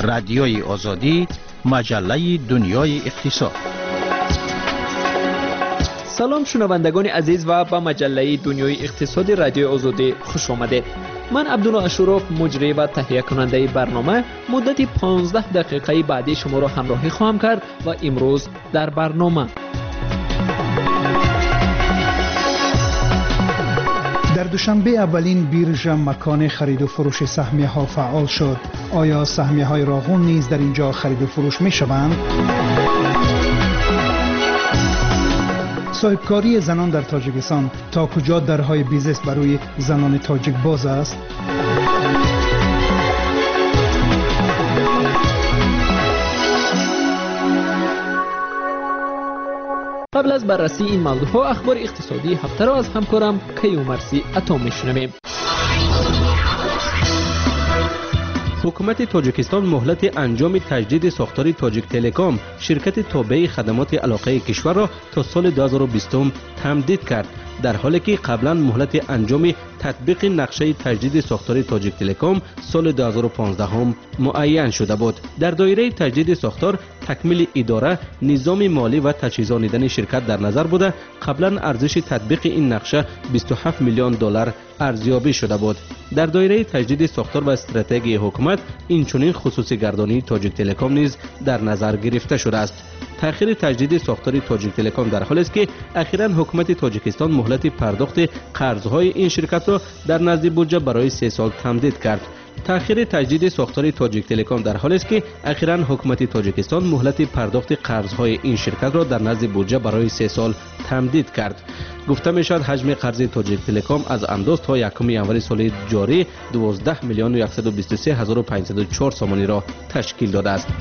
رادیوی آزادی، مجله دنیای اقتصاد. سلام شنوندگان عزیز و به مجله دنیای اقتصادی رادیوی آزادی خوش آمدید. من عبدالله اشرف، مجری و تهیه کننده برنامه، مدت 15 دقیقه بعدی شما را همراهی خواهم کرد و امروز در برنامه در دوشنبه اولین بیرژ مکان خرید و فروش سهمیه ها فعال شد. آیا سهمیه های راغون نیز در اینجا خرید و فروش می شوند؟ صاحبکاری زنان در تاجیکستان تا کجا درهای بیزنس برای زنان تاجیک باز است؟ قبل از بررسی این موضوعها اخبار اقتصادی هفته را از همکارم کیومرثی عطا میشنویم. حکومت تاجیکستان مهلت انجام تجدید ساختار تاجیک تلکام، شرکت تابع خدمات علاقه کشور را تا سال 2020 تمدید کرد، در حالی که قبلا مهلت انجام تطبیق نقشه تجدید ساختار تاجیک تلکام سال 2015 هم معین شده بود. در دایره تجدید ساختار تکمیل اداره، نظام مالی و تجهیزانیدن شرکت در نظر بوده. قبلا ارزش تطبیق این نقشه 27 میلیون دلار ارزیابی شده بود. در دایره تجدید ساختار و استراتژی حکومت اینچنین خصوصی گردانی تاجیک تلکام نیز در نظر گرفته شده است. تأخیر تجدید ساختار تاجیک تلکام در حالی است که اخیراً حکومت تاجیکستان مهلت پرداخت قرض‌های این شرکت را در نزد بودجه برای 3 سال تمدید کرد. تأخیر تجدید ساختار تاجیک تلکام در حالی است که اخیراً حکومت تاجیکستان مهلت پرداخت قرض‌های این شرکت را در نزد بودجه برای 3 سال تمدید کرد. گفته می شود حجم قرض تاجیک تلکام از انداز تا یکم ینوری سال جاری 12 میلیون و 123 هزار و 504 سامانی را تشکیل داده است.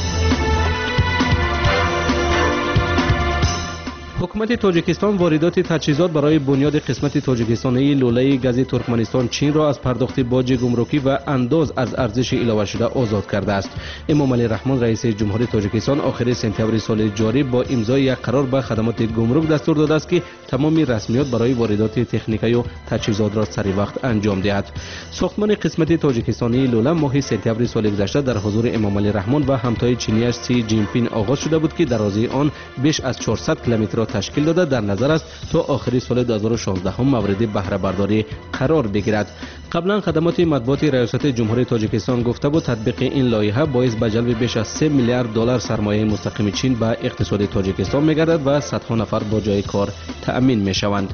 حکومت تاجیکستان واردات تجهیزات برای بنیاد قسمت تاجیکستانی لوله گاز ترکمنستان چین را از پرداخت باج گمرکی و انداز از ارزش علاوه شده آزاد کرده است. امام علی رحمان رئیس جمهوری تاجیکستان آخر سپتامبر سال جاری با امضای یک قرار به خدمات گمرک دستور داده است که تمام رسمیات برای واردات تکنیکی و تجهیزات را سری وقت انجام دهد. ساختمان قسمت تاجیکستانی لوله ماه سپتامبر سال گذشته در حضور امام علی رحمان و همتای چینی‌اش سی جین پین آغاز شده بود که درازی آن بیش از 400 کیلومتر تشکیل داده در نظر است تا آخر سال 2016 هم مورد بهره برداری قرار بگیرد. قبلا خدمات مطبوعات ریاست جمهوری تاجیکستان گفته بود تطبیق این لایحه باعث به جلب بیش از 3 میلیارد دلار سرمایه مستقیم چین به اقتصاد تاجیکستان می‌گردد و صدها نفر با جای کار تأمین می‌شوند.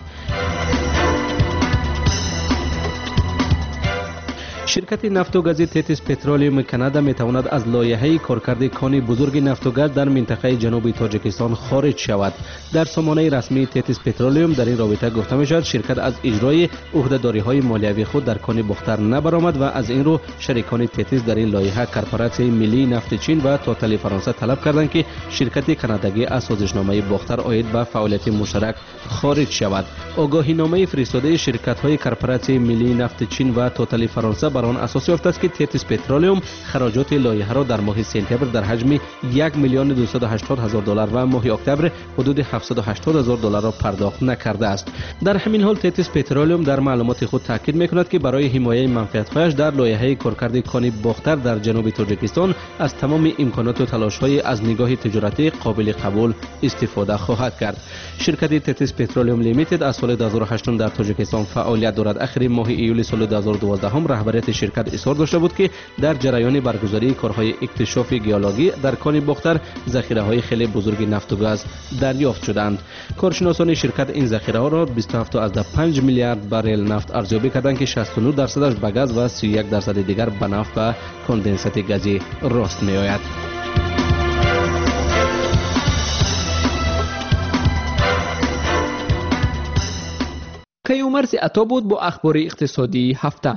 شرکت نفت و گاز تتیس پترولیوم کانادا میتواند از لایحه کارکرد کان بزرگ نفت و گاز در منطقه جنوب تاجیکستان خارج شود. در سامانه رسمی تتیس پترولیوم در این رابطه گفته می شود شرکت از اجرای عهده‌داری‌های مالیوی خود در کان باختر نبرآمد و از این رو شریکان تتیس در این لایحه کارپوراسیون ملی نفت چین و توتال فرانسه طلب کردند که شرکت کانادایی از سازشنامه باختر عاید به فعالیت مشترک خارج شود. آگاهینامه فرستاده شرکت‌های کارپوراسیون ملی نفت چین و توتال فرانسه بر آن اساس یافته است که تتیس پترولیوم خراجات لایحه را در ماه سپتامبر در حجم 1 میلیون 280 هزار دلار و ماه اکتبر حدود 780 هزار دلار را پرداخت نکرده است. در همین حال تتیس پترولیوم در معلومات خود تاکید می‌کند که برای حمایت منفعت‌هایش در لایحه کارکرد کان باختر در جنوب تاجیکستان از تمام امکانات و تلاش‌های از نگاه تجارتی قابل قبول استفاده خواهد کرد. شرکت تتیس پترولیوم لیمیتد از سال 2008 در تاجیکستان فعالیت دارد. آخر ماه ایول سال 2012 هم رهبریت شرکت اصرار داشته بود که در جریان برگزاری کارهای اکتشاف گیولوژی در کان باختر ذخیره‌های خیلی بزرگ نفت و گاز دریافت شدند. کارشناسان شرکت این ذخیره‌ها را 27.5 میلیارد بارل نفت ارزیابی کردند که 69 درصدش به گاز و 31 درصد دیگر به نفت و کندنسات گازی راست می‌آید. کیومرثی عطا بود با اخبار اقتصادی هفته.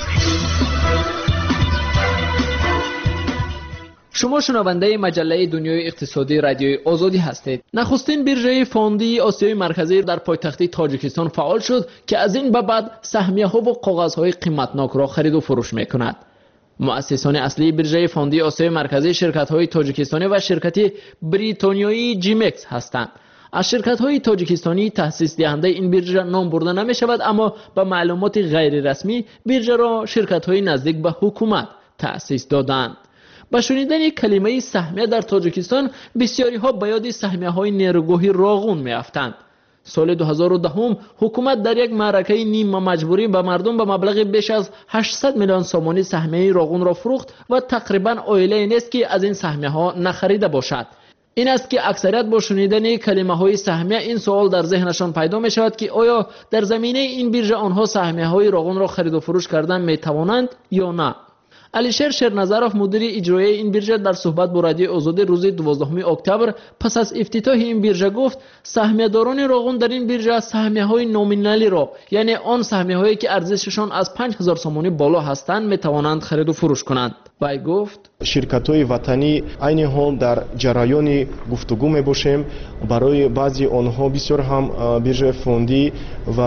شما شنونده مجله دنیای اقتصادی رادیوی آزادی هستید. نخستین بیرژه فوندی آسیای مرکزی در پایتخت تاجیکستان فعال شد که از این به بعد سهمیه‌ها و کاغذهای قیمتناک را خرید و فروش می‌کند. مؤسسان اصلی بیرژه فوندی آسیای مرکزی شرکت‌های تاجیکستانی و شرکت بریتانیایی جیمکس هستند. از شرکت‌های تاجیکستانی تأسیس دهنده این بیرژه نام برده نمی‌شود، اما با معلومات غیر رسمی بیرژه را شرکت‌های نزدیک به حکومت تأسیس دادند. با شنیدن کلمه سهمیه در تاجیکستان بسیاری ها به یاد سهمیه های نیروگاهی راغون میافتند. سال 2010 حکومت در یک معرکه نیمه مجبوری به مردم به مبلغ بیش از 800 میلیون سومانی سهمیه راغون را فروخت و تقریبا عائله نیست که از این سهمیه ها نخریده باشد. این است که اکثریت با شنیدن کلمه های سهمیه این سوال در ذهنشان پیدا می شود که آیا در زمینه این بیرژه آنها سهمیه های راغون را خرید و فروش کردن می توانند یا نه. علیشیر شیرنظرов مدیر اجرایی این بیرژه در صحبت با رادیو آزادی روز 12 اکتبر پس از افتتاح این بیرژه گفت سهمیه داران راغون در این بیرژه سهمیه های نومینالی را، یعنی آن سهمیه هایی که ارزششان از 5000 سومانی بالا هستند، می توانند خرید و فروش کنند. وی گفت شرکت‌های وطنی عین حال در جریان گفتگو می‌باشیم. برای بعضی آنها بسیار هم بیرژه فوندی و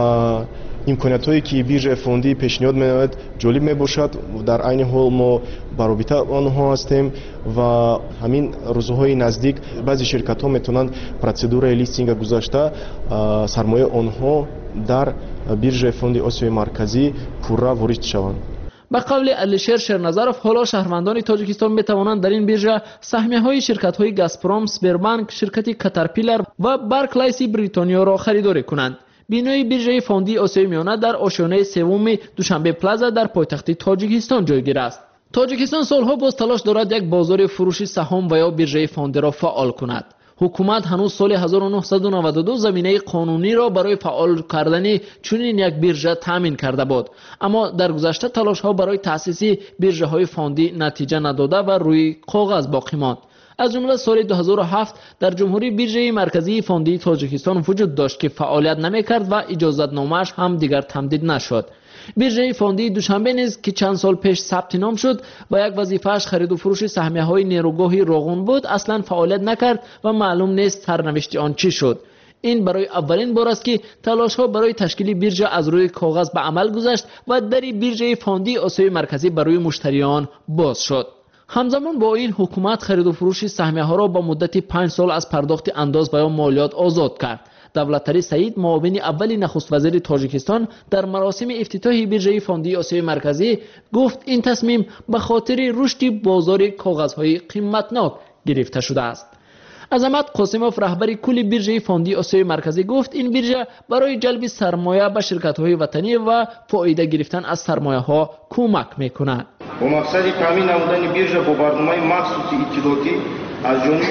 امکاناتی که بیرژه فوندی پیشنهاد می‌نماید جالب می‌باشد. در عین حال ما برابطه آنها هستیم و همین روزهای نزدیک بعضی شرکت‌ها می‌تونند پروسیدور لیستینگ گذاشته سرمایه آنها در بیرژه فوندی آسیای مرکزی پورا وارد شوند. به قول علیشیر شیرنظرов حالا شهروندان تاجیکستان می توانند در این بیرژه سهمیه های شرکت های گازپروم، سپربانک، شرکت کاترپیلر و بارکلیس بریتانیا را خریداری کنند. بینای بیرژه فوندی آسیای میانه در آشیانه سوم دوشنبه پلازا در پایتخت تاجیکستان جایگیر است. تاجیکستان سالها باز تلاش دارد یک بازار فروش سهام و یا بیرژه فوندی را فعال کند. حکومت هنوز سال 1992 زمینه قانونی را برای فعال کردن چنین یک بیرژه تامین کرده بود، اما در گذشته تلاش ها برای تأسیس بیرژه های فوندی نتیجه نداده و روی کاغذ باقی ماند. از جمله سال 2007 در جمهوری بیرژه مرکزی فوندی تاجیکستان وجود داشت که فعالیت نمی‌کرد و اجازت نامه‌اش هم دیگر تمدید نشد. بیرژه فوندی دوشنبه نیز که چند سال پیش ثبت نام شد و یک وظیفه‌اش خرید و فروش سهمیه های نیروگاهی راغون بود، اصلا فعالیت نکرد و معلوم نیست سرنوشت آن چی شد. این برای اولین بار است که تلاش ها برای تشکیل بیرژه از روی کاغذ به عمل گذشت و در بیرژه فوندی آسیای مرکزی برای مشتریان باز شد. همزمان با این حکومت خرید و فروش سهمیه ها را با مدت 5 سال از پرداخت انداز و مالیات آزاد کرد. دولتری سعید معاون اول نخست وزیر تاجیکستان در مراسم افتتاح بیرژه فوندی آسیای مرکزی گفت این تصمیم به خاطر رشد بازار کاغذهای قیمتناک گرفته شده است. عظمت قاسموف رهبر کل بیرژه فوندی آسیای مرکزی گفت این بیرژه برای جلب سرمایه به شرکت‌های وطنی و فایده گرفتن از سرمایه‌ها کمک می‌کند. با مقصد تامین نمودن بیرژه با برنامه مخصوص اطلاعاتی از جانب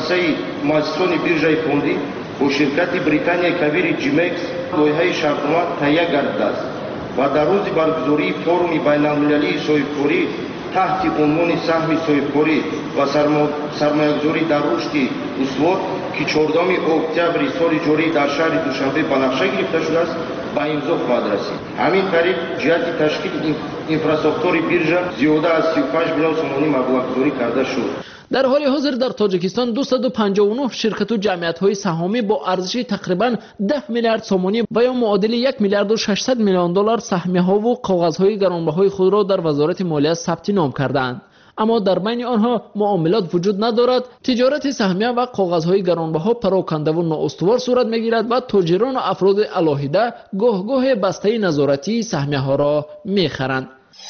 مؤسسان بیرژه فوندی با شرکت بریتانیای کبیر جیمکس لایحه شرطنامه تهیه گردیده است و در روز برگزاری فورم بین‌المللی صاحبکاری تحت عنوان سهم صاحبکاری و سرمایه‌گذاری در رشد استوار که 14 اکتبر سال جاری در شهر دوشنبه به نقشه گرفته شده است به امضا خواهد رسید. همین طریق جهت تشکیل اینفراستراکتور بیرژه زیاده از 35 میلیون سومانی مبلغ‌گذاری کرده شد. در حال حاضر در تاجیکستان 259 شرکت و جمعیت‌های سهامی با ارزش تقریباً 10 میلیارد سومانی و یا معادل 1 میلیارد و 600 میلیون دلار سهمیه‌ها و کاغذهای گرانبهای خود را در وزارت مالیه ثبت نام کردند. اما در بین آنها معاملات وجود ندارد. تجارت سهمیه و کاغذهای گرانبها پراکنده و نااستوار صورت می‌گیرد و تاجران و افراد علاهیده گاه بسته نظارتی سهمیه‌ها را می‌خرند.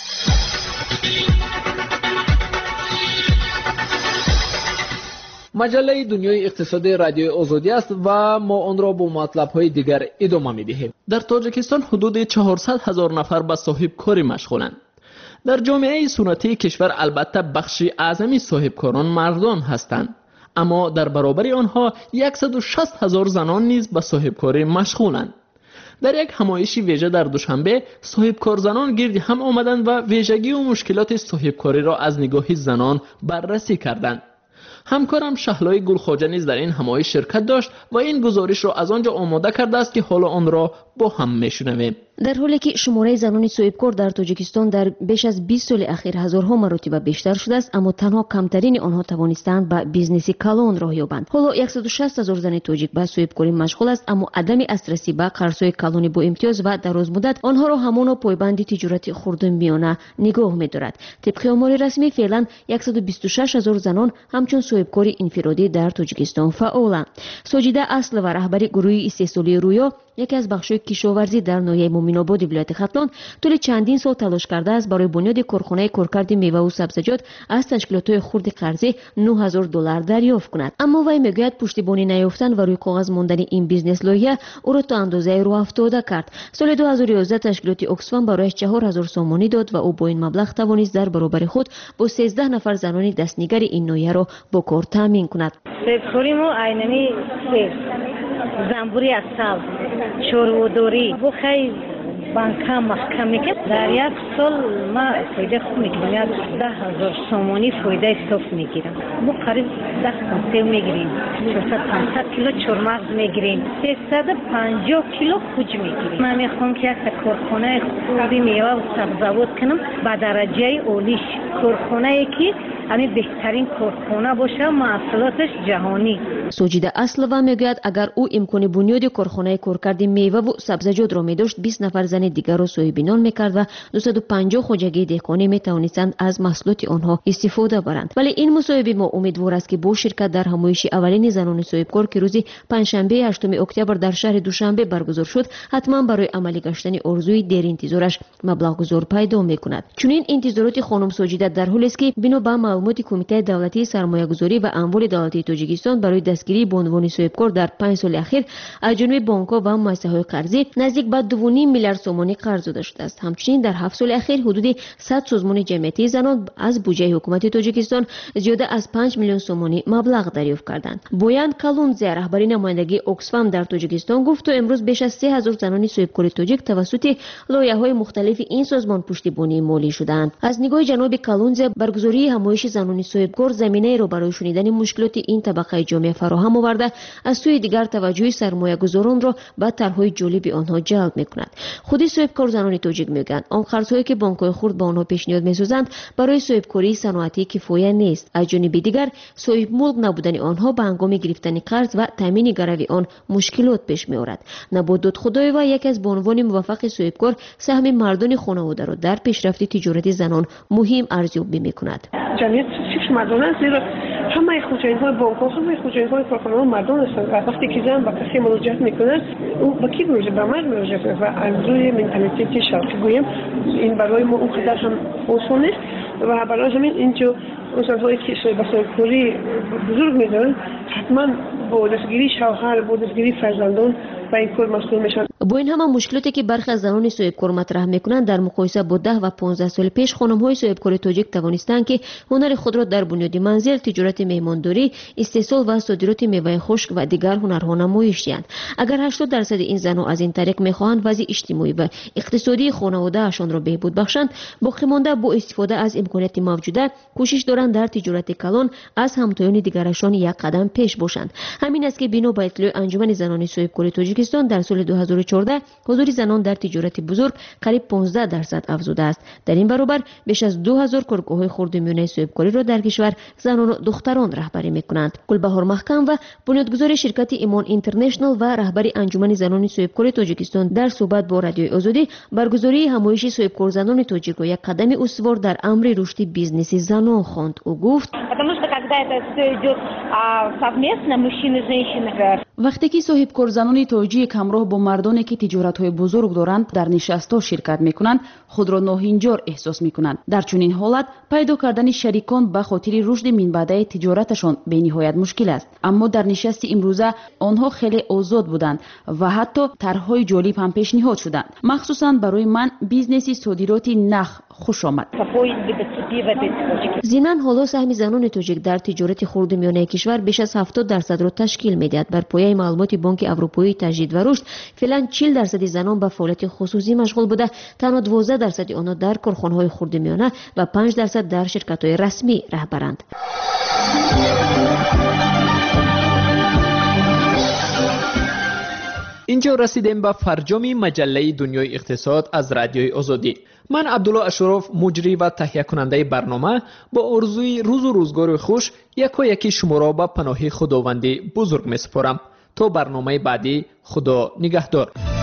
مجله دنیای اقتصادی رادیو آزادی است و ما آن را با مطلب‌های دیگر ادامه می‌دهیم. در تاجیکستان حدود 400,000 نفر به صاحب کاری مشغولند. در جامعه سنتی کشور البته بخشی اعظمی صاحبکاران مردان هستند، اما در برابر آنها 160,000 زنان نیز به صاحبکاری مشغولند. در یک همایش ویژه در دوشنبه صاحبکار زنان گرد هم آمدند و ویژگی و مشکلات صاحبکاری را از نگاه زنان بررسی کردند. همکارم شهلای گلخواجه نیز در این همایش شرکت داشت و این گزارش را از آنجا آماده کرده است که حالا آن را با هم میشنویم. در حالی که شماره زنان صاحبکار در تاجیکستان در بیش از 20 سال اخیر هزارها مرتبه بیشتر شده است، اما تنها کمترین آنها توانستند به بیزنس کلان راه یابند. حالا 160,000 زن تاجیک به صاحبکاری مشغول است، اما عدم دسترسی به قرضهای کلان با امتیاز و دراز مدت آنها را همانا پایبند تجارت خردمیانه نگاه می‌دارد. طبق آمار رسمی فعلا 126,000 زنان همچون صاحبکاری انفرادی در تاجیکستان فعالند. ساجیده اصل و رهبر گروه استحصالی رویا یکی از بخش‌های کشاورزی در ناحیه مومین‌آباد ولایت ختلان طول چندین سال تلاش کرده است برای بنیاد کارخانه کارکرد میوه و سبزیجات از تشکیلات‌های خرد قرضی $9,000 دریافت کند. اما وی میگوید پشتیبانی نیافتن و روی کاغذ ماندن این بیزنس لایحه او را تا اندازه راه افتاده کرد. سال 2011 تشکیلات اکسفام برایش 4,000 سومانی داد و او با این مبلغ توانست در برابر خود با 13 نفر زنان دستنیگر این نوعیه را با کار تامین کند. سیبخوری ما عینمی سیب، زنبوری اصل، چرووداری، بو خیلی بانک‌ها محکم میکنه. در یک سال ما فایده خوب میگیریم، 10,000 سومانی فایده توپ میگیرم. بو قریب 10 کنتیل میگیریم، 400-500 کیلو چرمغز میگیریم، 350 کیلو کوچ میگیریم. من میخوام که یک کارخانه خوبی میوه و سبزیجات کنم با درجه اولیش، کارخانه‌ای که همین بهترین کارخانه باشه، محصولاتش جهانی. سوجیده اصلوا میگوید اگر او امکان بنیاد کارخانه کارکرد میوه و سبزیجات را می‌داشت 20 نفر زن دیگر را صاحبینان می‌کرد و 250 خواجگی دهقانی می‌توانستند از محصولات آنها استفاده برند. ولی این مصاحبه ما امیدوار است که با شرکت در همایش اولین زنان صاحبکار که روز پنجشنبه 8 اکتبر در شهر دوشنبه برگزار شد حتما برای عملی گشتن آرزوی دیر انتظارش مبلغ گذار پیدا می‌کند. چنین انتظارات خانم سوجیده در حالی است که بنا به معلومات کمیته دولتی سرمایه‌گذاری و اموال دولتی تاجیکستان برای دستگیری به عنوان صاحبکار در 5 سال اخیر از جانب بانک‌ها و مؤسسه‌های قرضی نزدیک به 2.5 میلیارد سومانی قرض داده شده است. همچنین در 7 سال اخیر حدود 100 سازمان جمعیتی زنان از بودجه حکومت تاجیکستان زیاده از 5 میلیون سومانی مبلغ دریافت کردند. بویان کالونزی رهبری نمایندگی اکسفام در تاجیکستان گفت تا امروز بیش از 3000 زنان صاحبکار تاجیک توسط لایحه‌های مختلف این سازمان پشتیبانی مالی شدند. از نگاه جناب کالونزی برگزاری همایش زنان صاحبکار زمینه را برای شنیدن مشکلات این طبقه جامعه فراهم آورده، از سوی دیگر توجه سرمایه‌گذاران را به طرح‌های جالب آنها جلب می‌کند. خود صاحبکار زنان تاجیک میگویند آن قرض‌هایی که بانک‌های خرد به آنها پیشنهاد می‌سازند برای صاحبکاری صنعتی کفایه نیست. از جانب دیگر صاحب ملک نبودن آنها به هنگام گرفتن قرض و تامین گروی آن مشکلات پیش می‌آورد. نبودت خدای و یک از بانوان موفق صاحبکار سهم مردان خانواده را در پیشرفت تجارت زنان مهم ارزیابی می‌کند. جمعیت فکر مردان است، زیرا همه خوجاین‌های بانک‌ها، همه خوجاین‌های کارخانه‌ها مردان هستند. وقتی که زن به کسی مراجعت می‌کند، او به کی مراجعه؟ به مرد مراجعه می‌کند و از روی منتالیته شرقی گویم این برای ما اونقدر هم آسان نیست و برای همین اینجا انسان‌هایی که صاحبکاری بزرگ می‌دارند حتما با دستگیری شوهر، با دستگیری فرزندان و این کار مسئول میشن. با این همه مشکلاتی که برخی از زنان صاحبکار مطرح میکنند در مقایسه با 10 و 15 سال پیش خانم‌های صاحبکار تاجیک توانستند که هنر خود را در بنیاد منزل، تجارت مهمانداری، استحصال و صادرات میوه خشک و دیگر هنرها نمایش دهند. اگر 80% این زنان از این طریق میخواهند وضع اجتماعی و اقتصادی خانواده‌شان را بهبود بخشند، باقی مانده با استفاده از امکانات موجوده کوشش دارند در تجارت کلان از همتایان دیگرشان یک قدم پیش باشند. همین است که بنا به اطلاع انجمن زنان صاحبکار تاجیکستان در سال 2014 حضور زنان در تجارت بزرگ قریب 15% افزوده است. در این برابر بیش از 2000 کارگاه‌های خرد و میانه صاحبکاری را در کشور زنان و دختران رهبری می‌کنند. گلبهار محکم و بنیادگذار شرکت ایمان اینترنشنال و رهبری انجمن زنان صاحبکار تاجیکستان در صحبت با رادیوی آزادی برگزاری همایش صاحبکار زنان تاجیک را یک قدم استوار در امر رشد بیزنس زنان خواند. او گفت وقتی که صاحبکار زنان تاجیک همراه با مردانی که تجارت‌های بزرگ دارند در نشست‌ها شرکت می‌کنند خود را ناهنجار احساس می‌کنند. در چنین حالت پیدا کردن شریکان به خاطر رشد منبع تجارتشان به نهایت مشکل است. اما در نشست امروزه آنها خیلی آزاد بودند و حتی طرح‌های جالب هم پیشنهاد شدند. مخصوصاً برای من بیزنس صادرات نخ خوش آمد. ضمن حالا سهم زنان تاجیک در تجارت خرد و میانه کشور بیش از 70% را تشکیل می‌دهد. بر پایه معلومات بانک اروپایی تجدید و رشد فعلا 40% زنان به فعالیت خصوصی مشغول بوده، تنها 12% آنها در کارخانه‌های خرد و میانه و 5% در شرکت‌های رسمی رهبرند. اینجا رسیدیم به فرجام مجله دنیای اقتصاد از رادیوی آزادی. من عبدالله اشرف مجری و تهیه کننده برنامه با آرزوی روز و روزگار خوش یکی شما را به پناه خداوند بزرگ می سپارم. تا برنامه بعدی، خدا نگهدار.